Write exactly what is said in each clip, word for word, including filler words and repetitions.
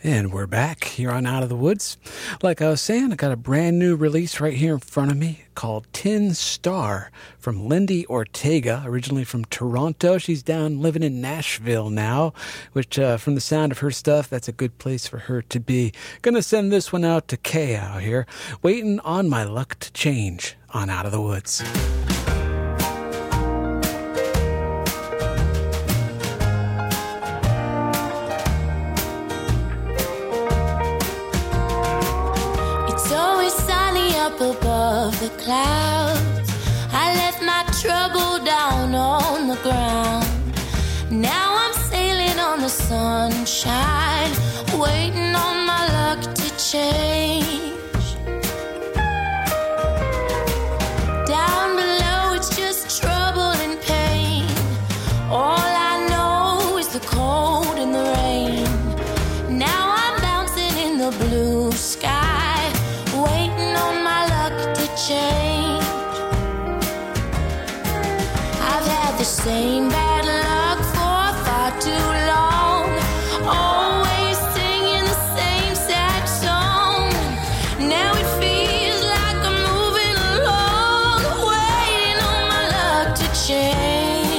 And we're back here on Out of the Woods. Like I was saying, I got a brand new release right here in front of me called Tin Star from Lindy Ortega, originally from Toronto. She's down living in Nashville now, which uh, from the sound of her stuff, that's a good place for her to be. Gonna send this one out to Kay out here, waiting on my luck to change on Out of the Woods. Above the clouds, I left my trouble down on the ground. Now I'm sailing on the sunshine, waiting on my luck to change. Down below it's just trouble and pain. All I know is the cold and the rain. Now I'm bouncing in the blue sky, waiting on my luck to change. I've had the same bad luck for far too long, always singing the same sad song. Now it feels like I'm moving along, waiting on my luck to change.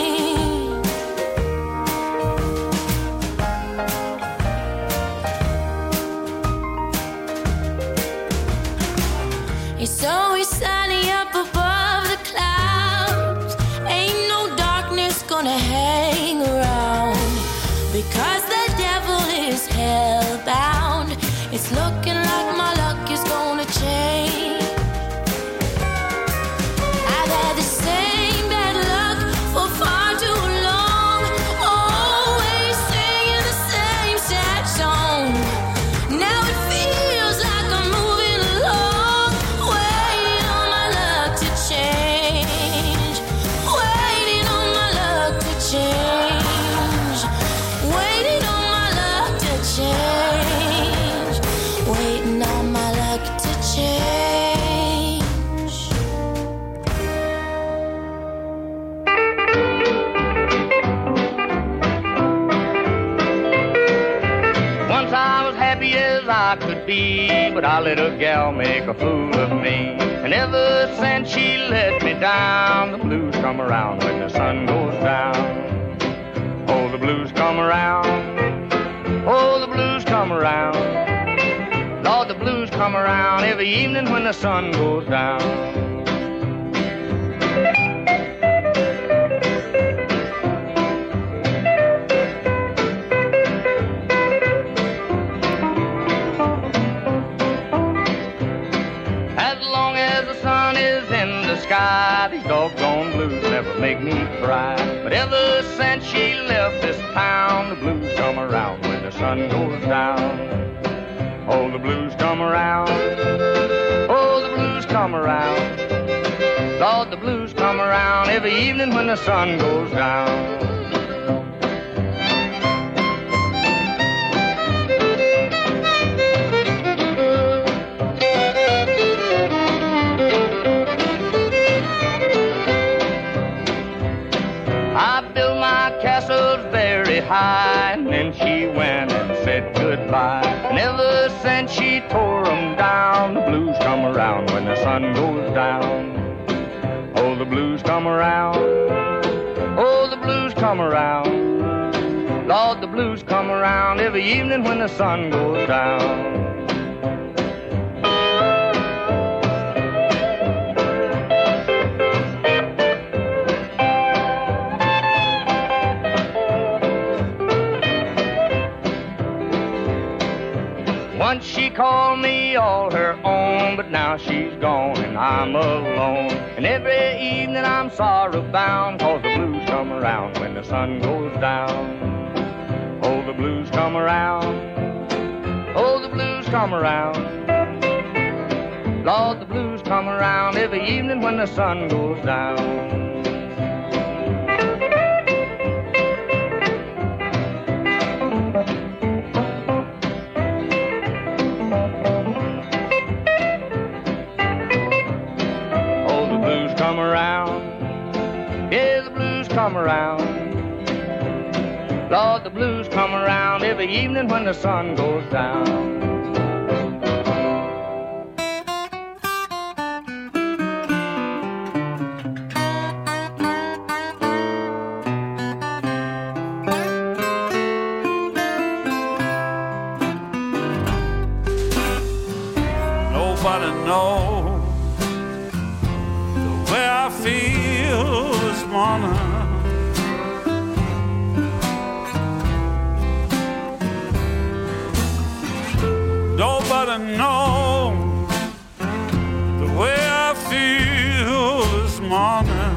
It's always sunny up above the clouds. Ain't no darkness gonna hang around, because the devil is hellbound. It's looking like my luck is gonna change. I've had the same bad luck for far too long, always singing the same sad song. Now it feels like I'm moving along, waiting on my luck to change, waiting on my luck to change, waiting on my luck to change, waiting on my luck to change. Once I was happy as I could be, but I let a gal make a fool of me. And ever since she let me down, the blues come around when the sun goes down. Oh, the blues come around. Oh, the blues come around. Lord, the blues come around every evening when the sun goes down. As long as the sun is in the sky, these doggone blues never make me cry. But ever since she left this town, the blues come around when the sun goes down. Oh, the blues come around. Oh, the blues come around. Lord, the blues come around every evening when the sun goes down. I built my castles very high, and then she went and said goodbye. And ever since she tore 'em down, the blues come around when the sun goes down. Oh, the blues come around. Oh, the blues come around. Lord, the blues come around every evening when the sun goes down. Once she called me all her own, but now she's gone and I'm alone. And every evening I'm sorrow bound, 'cause the blues come around when the sun goes down. Oh, the blues come around. Oh, the blues come around. Lord, the blues come around every evening when the sun goes down. Come around, yeah, the blues come around. Lord, the blues come around every evening when the sun goes down. Nobody knows the way I feel this morning. Nobody knows the way I feel this morning.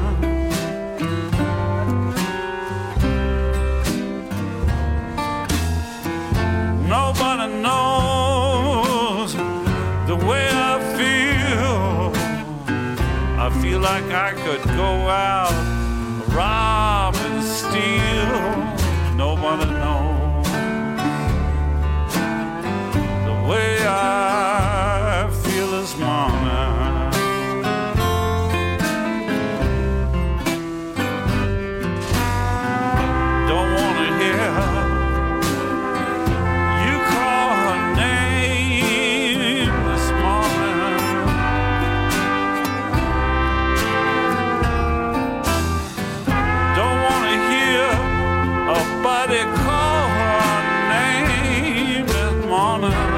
Nobody knows the way I feel. I feel like I could go out, rob and steal. Nobody knows the way I feel this morning. Don't wanna hear you call her name this morning. Don't wanna hear a buddy call her name this morning.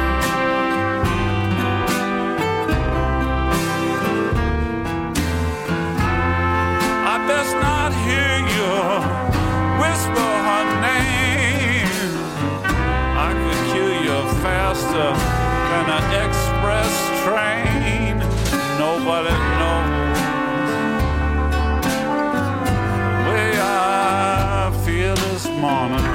I best not hear you whisper her name. I could kill you faster than an express train. Nobody knows the way I feel this morning.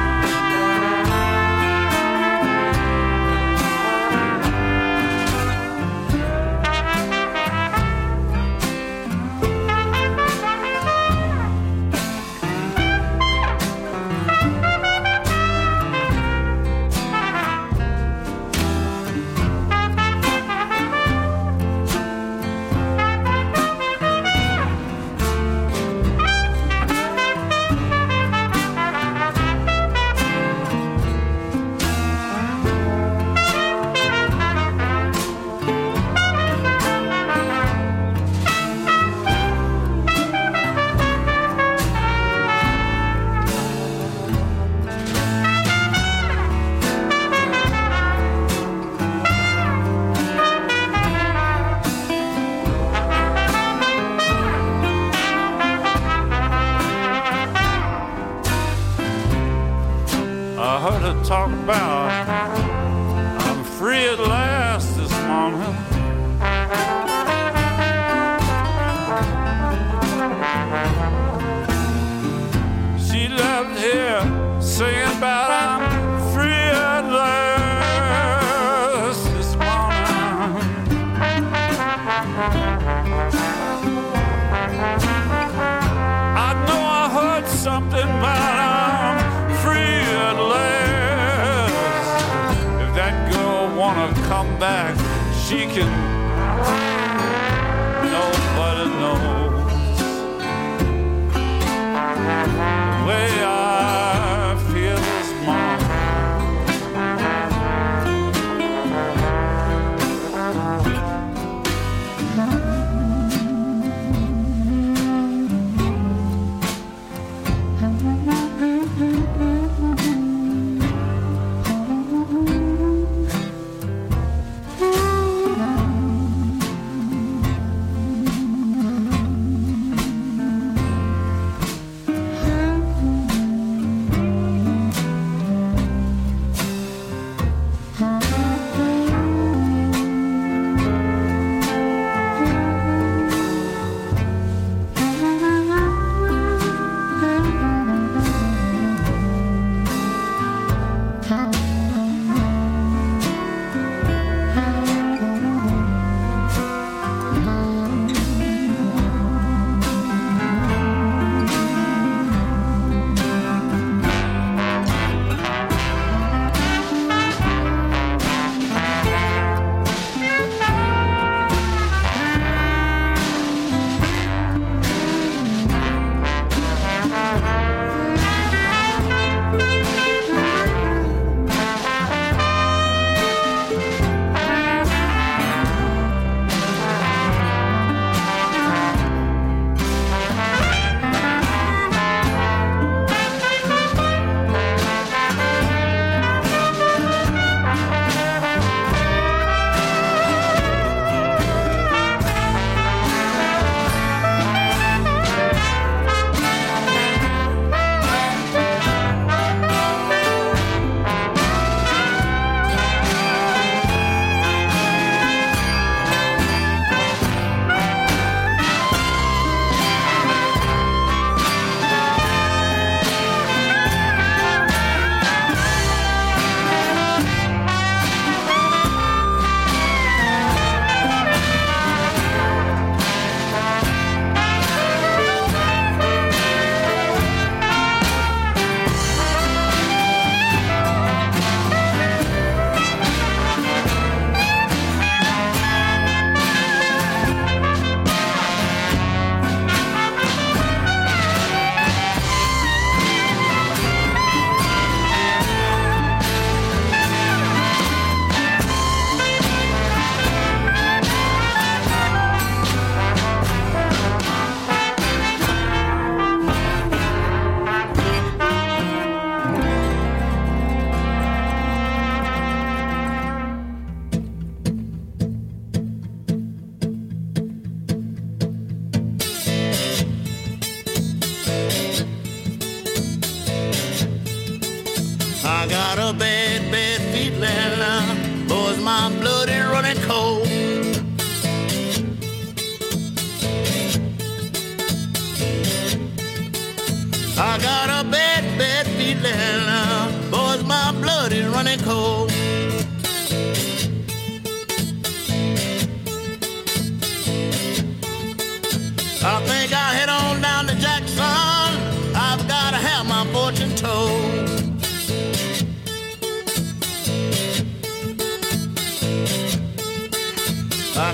I heard her talk about I'm free at last this morning. She left here saying about I'm free at last this morning. I know I heard something about I'm free at last. If that girl wanna come back, she can. Nobody knows the way I feel this morning.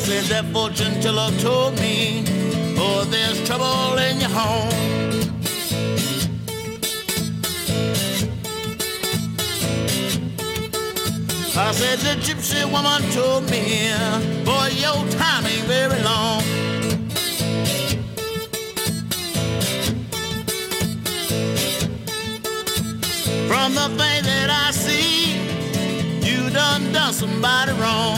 said that fortune teller told me, oh, there's trouble in your home. I said the gypsy woman told me, boy, your time ain't very long. From the thing that I see, you done done somebody wrong.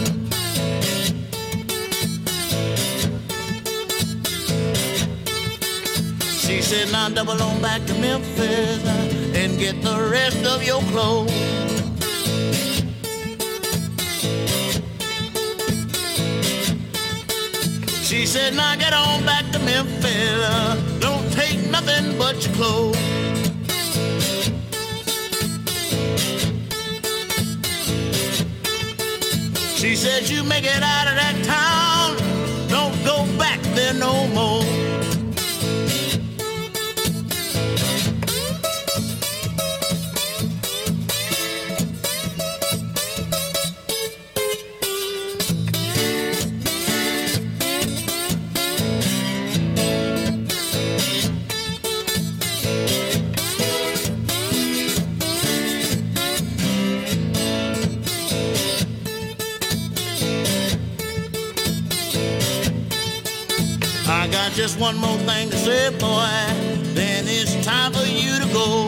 She said, now double on back to Memphis and get the rest of your clothes. She said, now get on back to Memphis, don't take nothing but your clothes. She said, you make it out of that town, don't go back there no more. Just one more thing to say, boy, then it's time for you to go.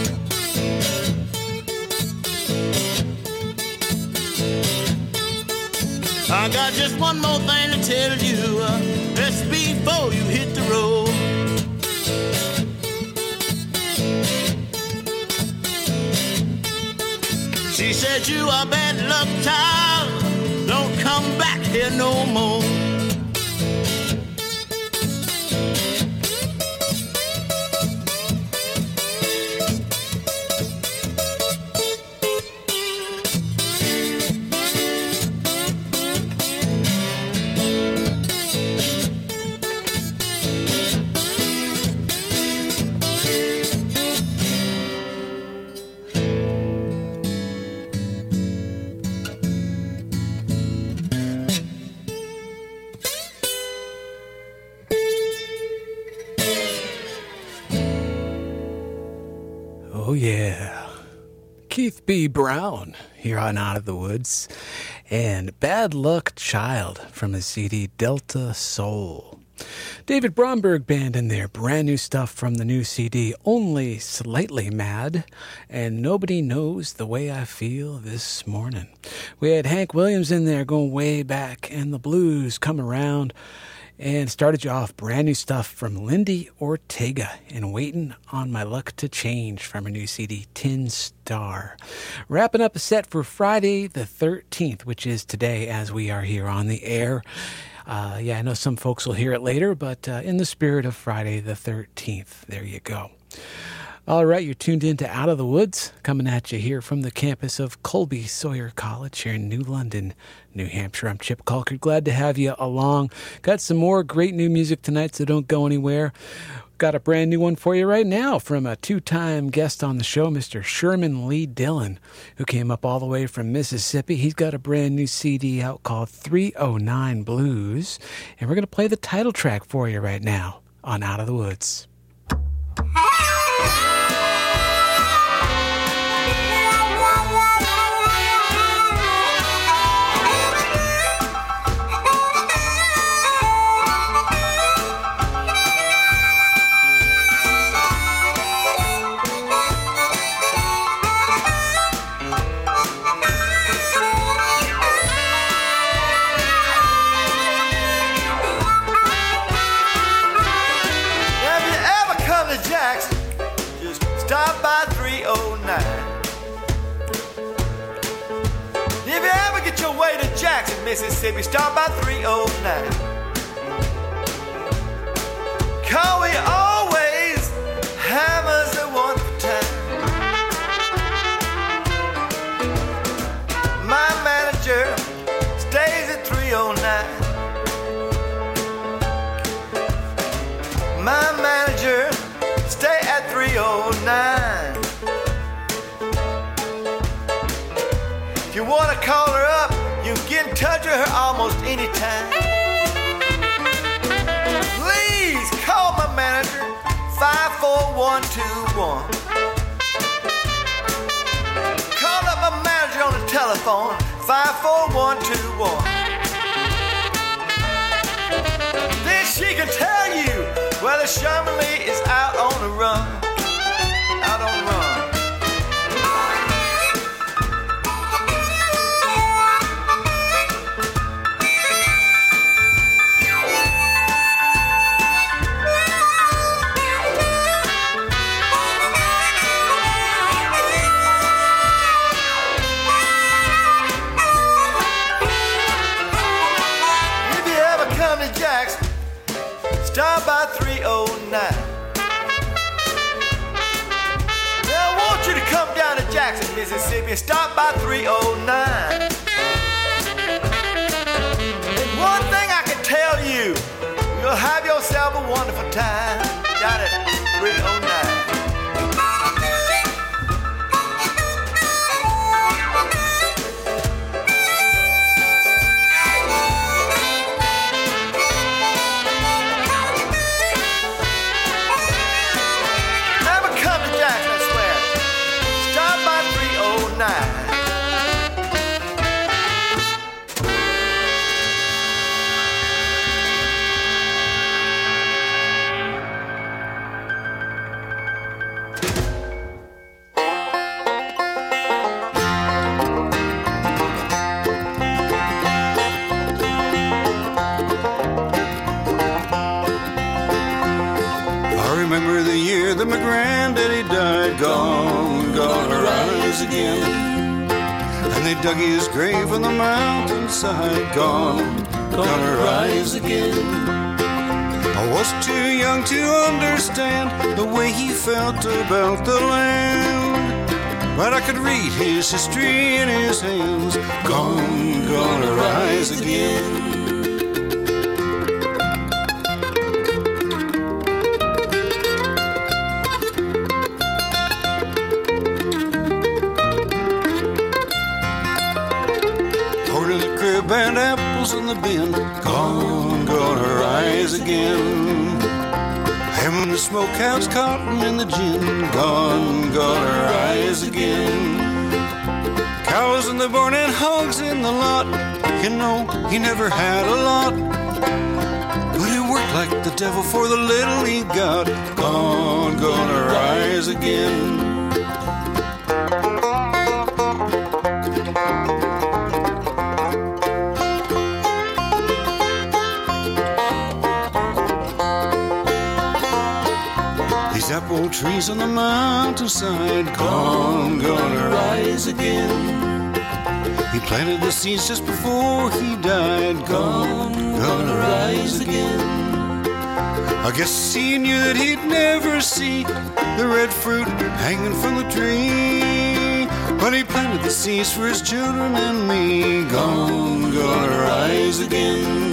I got just one more thing to tell you, uh, that's before you hit the road. She said, you are bad luck, child, don't come back here no more. Oh, yeah. Keith B. Brown here on Out of the Woods. And Bad Luck Child from his C D Delta Soul. David Bromberg Band in there. Brand new stuff from the new C D, Only Slightly Mad. And Nobody Knows the Way I Feel This Morning. We had Hank Williams in there going way back. And the blues come around. And started you off brand new stuff from Lindy Ortega and Waiting on My Luck to Change from her new C D, Tin Star. Wrapping up a set for Friday the thirteenth, which is today as we are here on the air. Uh, yeah, I know some folks will hear it later, but uh, in the spirit of Friday the thirteenth, there you go. All right, you're tuned in to Out of the Woods, coming at you here from the campus of Colby Sawyer College here in New London, New Hampshire. I'm Chip Colker. Glad to have you along. Got some more great new music tonight, so don't go anywhere. Got a brand new one for you right now from a two-time guest on the show, Mister Sherman Lee Dillon, who came up all the way from Mississippi. He's got a brand new C D out called three oh nine Blues, and we're going to play the title track for you right now on Out of the Woods. Stop by three oh nine. If you ever get your way to Jackson, Mississippi, stop by three oh nine. 'Cause we always have us at one time. My manager stays at three oh nine. My manager stay at three oh nine. If you wanna call her up, You can get in touch with her almost any time. Please call my manager, five four one two one. Call up my manager on the telephone, five four one two one. Then she can tell you whether Sherman Lee is out on the run. Out on the run. Stop by three oh nine. Now I want you to come down to Jackson, Mississippi, and stop by three oh nine. One thing I can tell you, you'll have yourself a wonderful time down at three oh nine. That my granddaddy died, gone, gonna rise again. And they dug his grave on the mountainside, gone, gonna rise again. I was too young to understand the way he felt about the land, but I could read his history in his hands, gone, gonna rise again. And apples in the bin, gone, gonna rise again. Ham in the smokehouse, cotton in the gin, gone, gonna rise again. Cows in the barn and hogs in the lot, you know, he never had a lot, but he worked like the devil for the little he got, gone, gonna rise again. Apple trees on the mountainside, gone, gonna rise again. He planted the seeds just before he died, gone, gonna rise again. I guess he knew that he'd never see the red fruit hanging from the tree, but he planted the seeds for his children and me, gone, gonna rise again.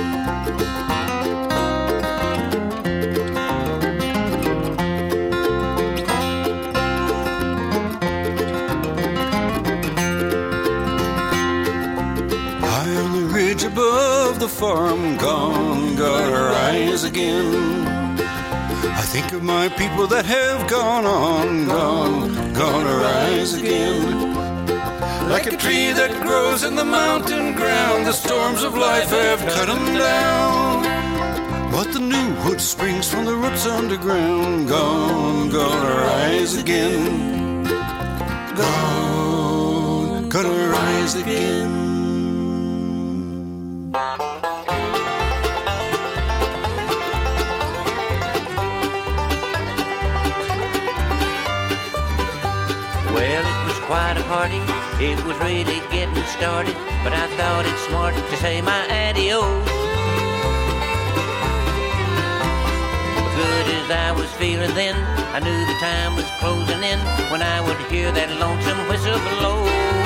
Above the farm, gone, gonna rise again. I think of my people that have gone on, gone, gonna rise again. Like a tree that grows in the mountain ground, the storms of life have cut them down, but the new wood springs from the roots underground, gone, gonna rise again. Gone, gonna rise again. Well, it was quite a party, it was really getting started, but I thought it smart to say my adios. Good as I was feeling then, I knew the time was closing in when I would hear that lonesome whistle blow.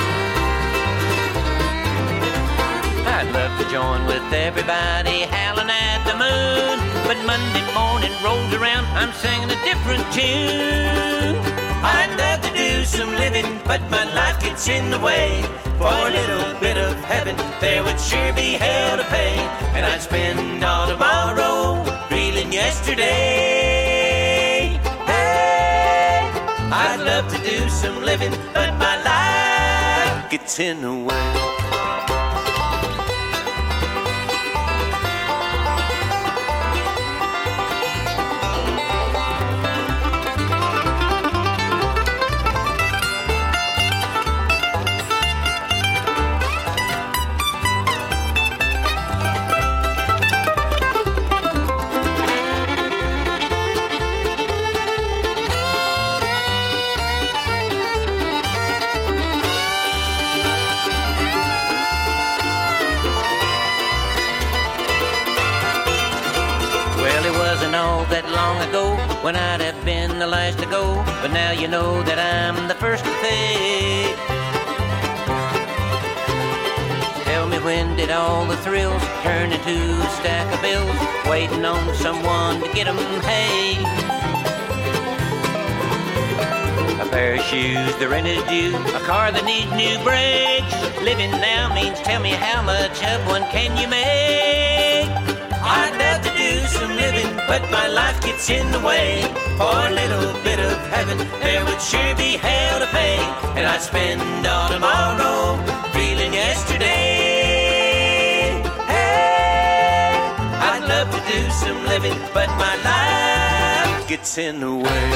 I'd love to join with everybody howling at the moon, but Monday morning rolls around, I'm singing a different tune. I'd love to do some living, but my life gets in the way. For a little bit of heaven, there would sure be hell to pay. And I'd spend all tomorrow reeling yesterday. Hey, I'd love to do some living, but my life gets in the way. That long ago, when I'd have been the last to go, but now you know that I'm the first to pay. Tell me, when did all the thrills turn into a stack of bills, waiting on someone to get 'em? Hey, a pair of shoes, the rent is due, a car that needs new brakes. Living now means, tell me, how much of one can you make? I'd love to do some living, but my life gets in the way. For a little bit of heaven, there would sure be hell to pay. And I'd spend all tomorrow feeling yesterday. Hey, I'd love to do some living, but my life gets in the way.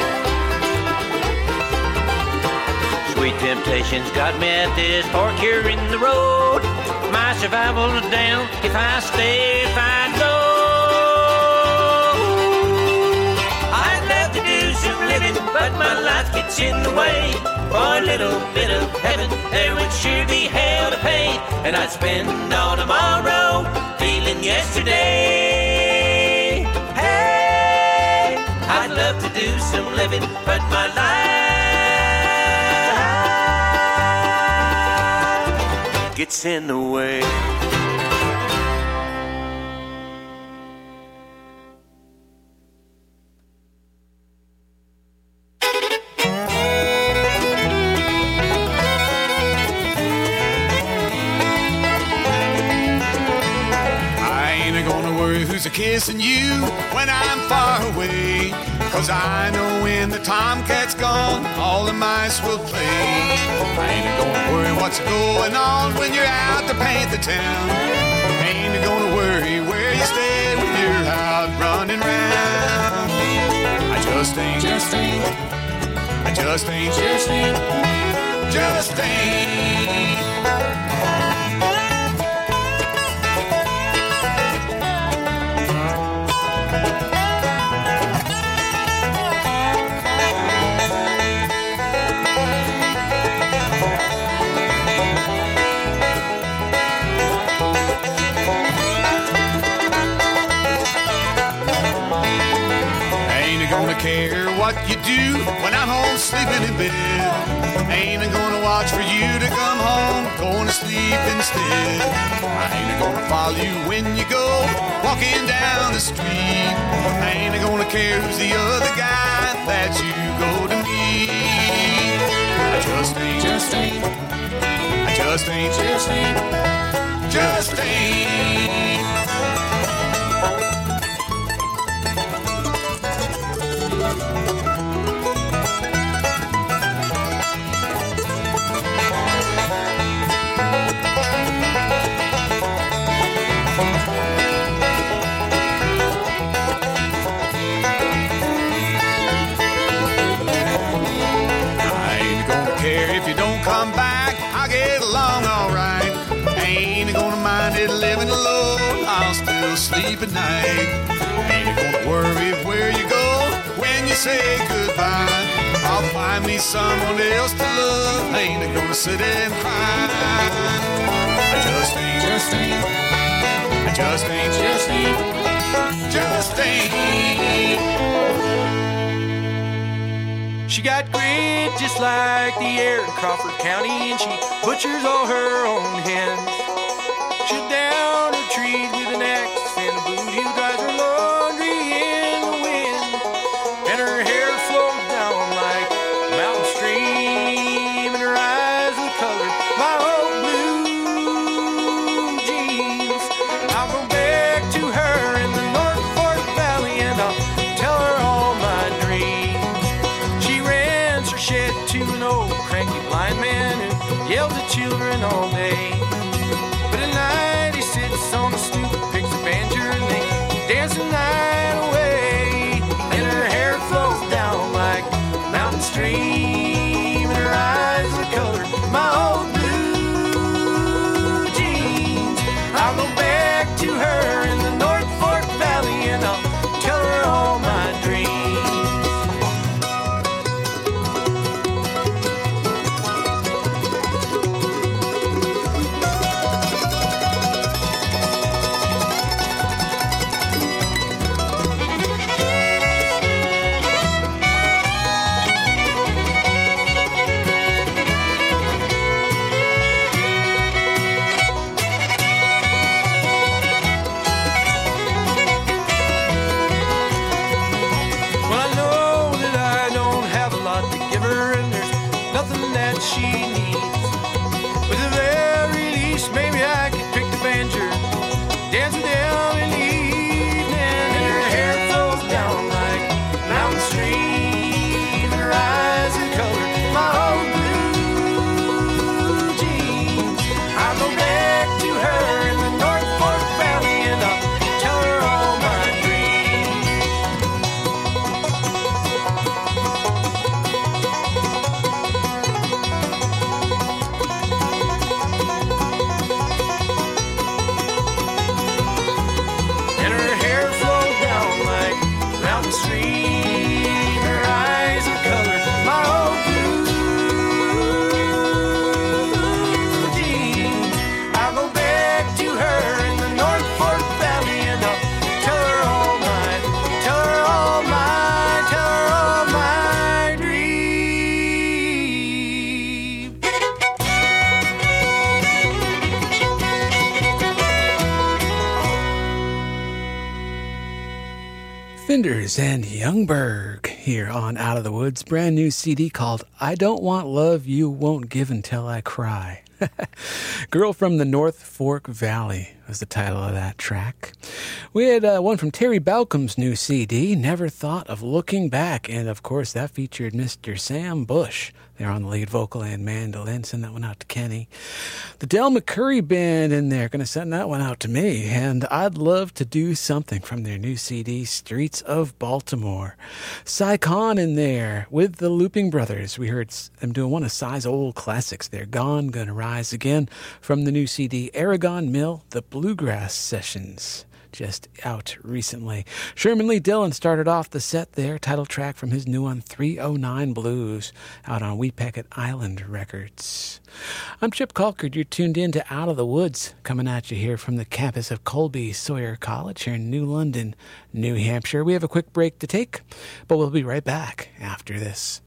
Sweet temptations got me at this fork here in the road. My survival is down. If I stay, if I go, I'd love to do some living, but my life gets in the way. For a little bit of heaven, there would sure be hell to pay. And I'd spend all tomorrow feeling yesterday. Hey, I'd love to do some living, but my life gets in the way. Who's a kissing you when I'm far away? Cause I know when the tomcat's gone, all the mice will play. I ain't gonna worry what's going on when you're out to paint the town. Ain't gonna worry where you stay when you're out running round. I just ain't, just ain't, I just ain't, just ain't, just ain't. Care what you do when I'm home sleeping in bed. Ain't gonna watch for you to come home, gonna sleep instead. I ain't gonna follow you when you go walking down the street. I ain't gonna care who's the other guy that you go to meet. I just ain't, just ain't, I just ain't, just ain't, just ain't. Come back, I'll get along alright. Ain't gonna mind it living alone, I'll still sleep at night. Ain't gonna worry where you go when you say goodbye. I'll find me someone else to love, ain't gonna sit and cry. I just ain't, just ain't, I just ain't, just ain't, just ain't. She got grit just like the air in Crawford County, and she butchers all her own hens. She's down her trees with an axe and a boot who dries her laundry in the wind. And her hair flows down like the children all day. But at night he sits on the stoop, picks a banjo, and they dance the night away. And her hair flows down like a mountain stream, and her eyes are colored my old blue jeans. I'll go back to her in the North Fork Valley, and I'll tell her all my dreams. She needs. With the very least, maybe I could pick the banjo, dance with them in the evening, and her hair flows down like a mountain stream, and her eyes are colored my old blue jeans. I'll go back to her in the North Fork Valley, and I'll tell her all my Fenders and Youngberg here on Out of the Woods, brand new C D called I Don't Want Love You Won't Give Until I Cry. Girl from the North Fork Valley was the title of that track. We had uh, one from Terry Balcom's new C D, Never Thought of Looking Back, and of course that featured Mister Sam Bush there on the lead vocal and mandolin. Send that one out to Kenny. The Del McCurry Band in there, going to send that one out to me, and I'd love to do something from their new C D, Streets of Baltimore. Cy Khan in there with the Looping Brothers. We heard them doing one of Cy's old classics there, Gone, Gonna Rise Again, from the new C D, Aragon Mill, The Bluegrass Sessions, just out recently. Sherman Lee Dillon started off the set there, title track from his new one, three oh nine Blues, out on Weepacket Island Records. I'm Chip Colcord. You're tuned in to Out of the Woods, coming at you here from the campus of Colby Sawyer College here in New London, New Hampshire. We have a quick break to take, but we'll be right back after this.